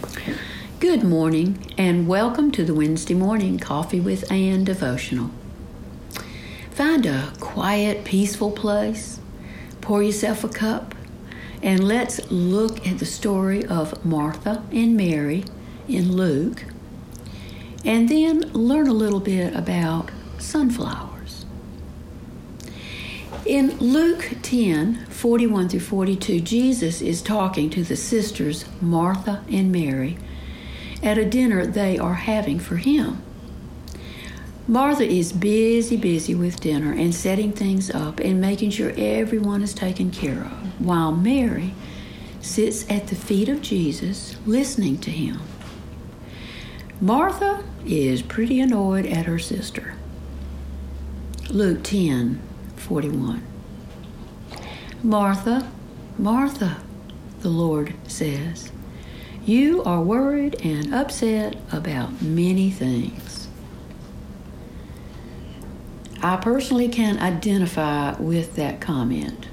Good morning, and welcome to the Wednesday morning Coffee with Ann devotional. Find a quiet, peaceful place, pour yourself a cup, and let's look at the story of Martha and Mary in Luke, and then learn a little bit about sunflowers. In Luke 10:41-42, Jesus is talking to the sisters Martha and Mary at a dinner they are having for him. Martha is busy with dinner and setting things up and making sure everyone is taken care of, while Mary sits at the feet of Jesus listening to him. Martha is pretty annoyed at her sister. Luke 10:41. Martha, Martha, the Lord says, you are worried and upset about many things. I personally can identify with that comment.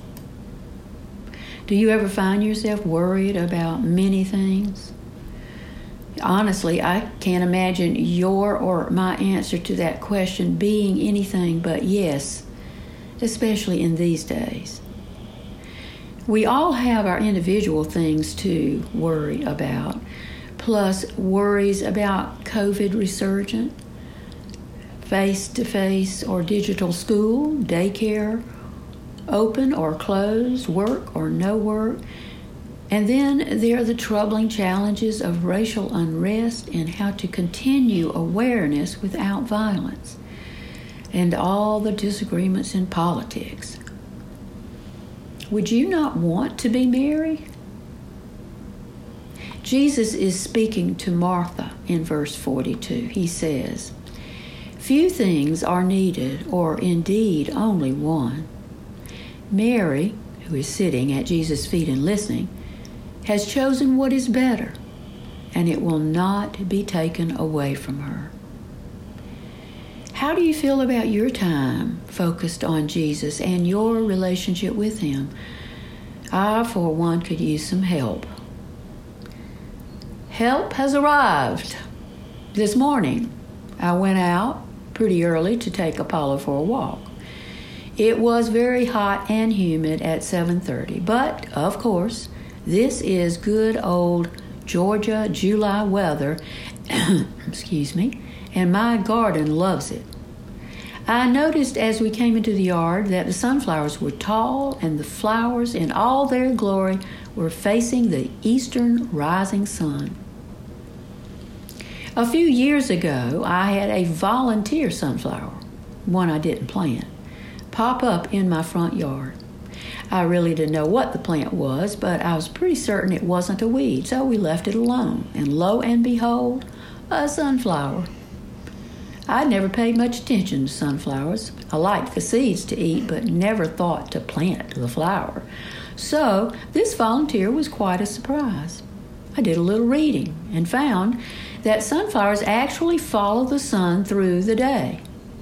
Do you ever find yourself worried about many things? Honestly, I can't imagine your or my answer to that question being anything but yes, especially in these days. We all have our individual things to worry about, plus worries about COVID resurgent, face-to-face or digital school, daycare, open or closed, work or no work. And then there are the troubling challenges of racial unrest and how to continue awareness without violence, and all the disagreements in politics. Would you not want to be Mary? Jesus is speaking to Martha in verse 42. He says, few things are needed, or indeed only one. Mary, who is sitting at Jesus' feet and listening, has chosen what is better, and it will not be taken away from her. How do you feel about your time focused on Jesus and your relationship with him? I, for one, could use some help. Help has arrived. This morning, I went out pretty early to take Apollo for a walk. It was very hot and humid at 7:30, but, of course, this is good old Georgia July weather, excuse me, and my garden loves it. I noticed as we came into the yard that the sunflowers were tall and the flowers in all their glory were facing the eastern rising sun. A few years ago, I had a volunteer sunflower, one I didn't plant, pop up in my front yard. I really didn't know what the plant was, but I was pretty certain it wasn't a weed, so we left it alone. And lo and behold, a sunflower. I'd never paid much attention to sunflowers. I liked the seeds to eat, but never thought to plant the flower. So this volunteer was quite a surprise. I did a little reading and found that sunflowers actually follow the sun through the day.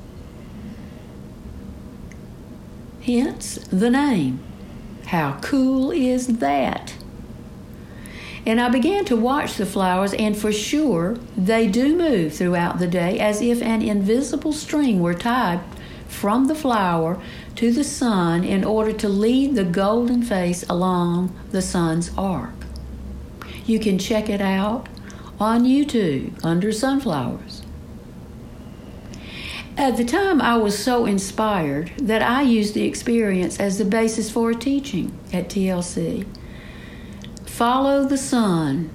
Hence the name. How cool is that? And I began to watch the flowers, and for sure, they do move throughout the day as if an invisible string were tied from the flower to the sun in order to lead the golden face along the sun's arc. You can check it out on YouTube under sunflowers. At the time, I was so inspired that I used the experience as the basis for a teaching at TLC. Follow the sun,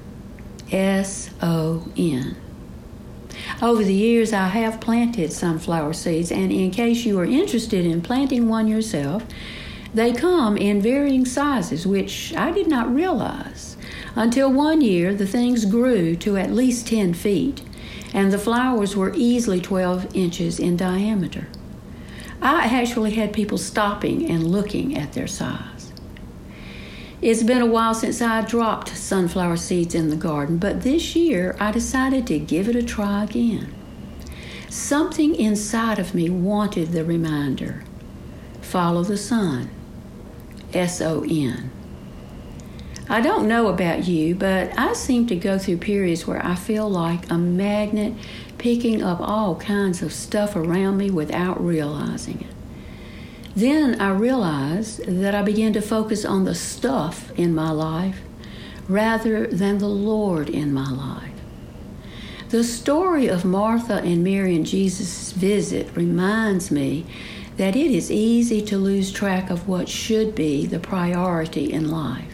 S-O-N. Over the years, I have planted sunflower seeds, and in case you are interested in planting one yourself, they come in varying sizes, which I did not realize. Until one year, the things grew to at least 10 feet, and the flowers were easily 12 inches in diameter. I actually had people stopping and looking at their size. It's been a while since I dropped sunflower seeds in the garden, but this year I decided to give it a try again. Something inside of me wanted the reminder. Follow the sun. S-O-N. I don't know about you, but I seem to go through periods where I feel like a magnet picking up all kinds of stuff around me without realizing it. Then I realize that I begin to focus on the stuff in my life rather than the Lord in my life. The story of Martha and Mary and Jesus' visit reminds me that it is easy to lose track of what should be the priority in life.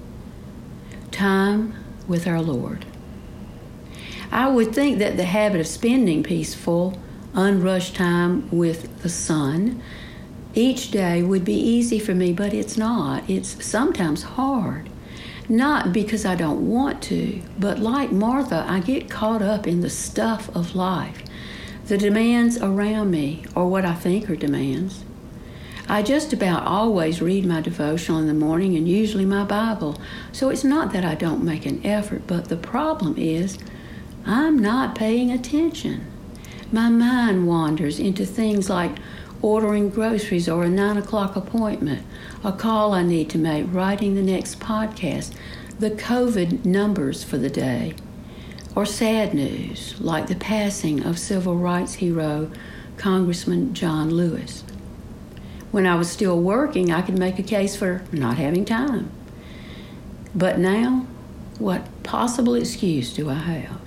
Time with our Lord. I would think that the habit of spending peaceful, unrushed time with the Son each day would be easy for me, but it's not. It's sometimes hard. Not because I don't want to, but like Martha, I get caught up in the stuff of life, the demands around me, or what I think are demands. I just about always read my devotional in the morning and usually my Bible, so it's not that I don't make an effort, but the problem is I'm not paying attention. My mind wanders into things like ordering groceries or a 9 o'clock appointment, a call I need to make, writing the next podcast, the COVID numbers for the day, or sad news like the passing of civil rights hero Congressman John Lewis. When I was still working, I could make a case for not having time. But now, what possible excuse do I have?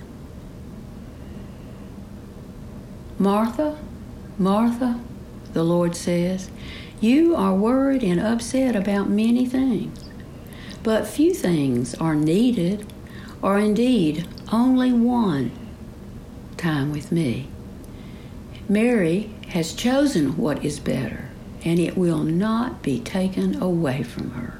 Martha, Martha, the Lord says, you are worried and upset about many things, but few things are needed, or indeed only one: time with me. Mary has chosen what is better, and it will not be taken away from her.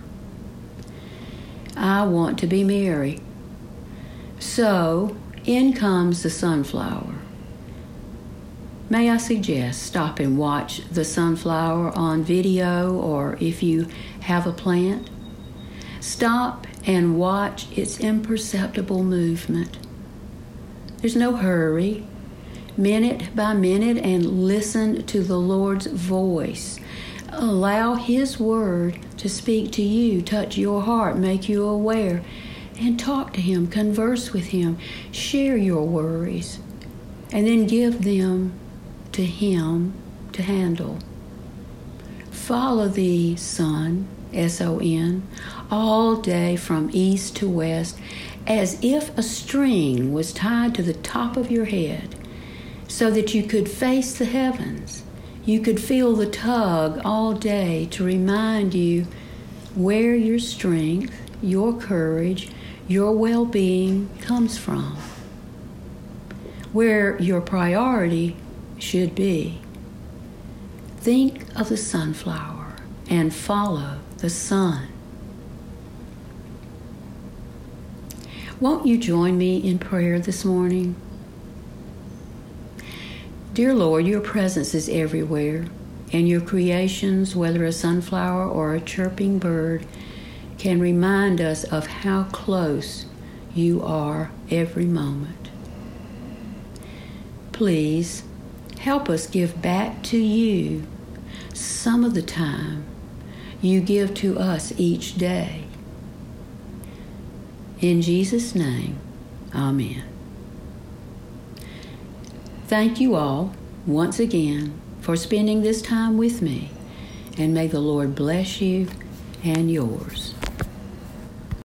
I want to be Mary. So in comes the sunflower. May I suggest stop and watch the sunflower on video, or if you have a plant, stop and watch its imperceptible movement. There's no hurry, minute by minute, and listen to the Lord's voice. Allow His word to speak to you, touch your heart, make you aware, and talk to Him, converse with Him, share your worries, and then give them to Him to handle. Follow the sun, S-O-N, all day from east to west, as if a string was tied to the top of your head, so that you could face the heavens. You could feel the tug all day to remind you where your strength, your courage, your well-being comes from, where your priority should be. Think of the sunflower and follow the sun. Won't you join me in prayer this morning? Dear Lord, your presence is everywhere, and your creations, whether a sunflower or a chirping bird, can remind us of how close you are every moment. Please help us give back to you some of the time you give to us each day. In Jesus' name, amen. Thank you all, once again, for spending this time with me, and may the Lord bless you and yours.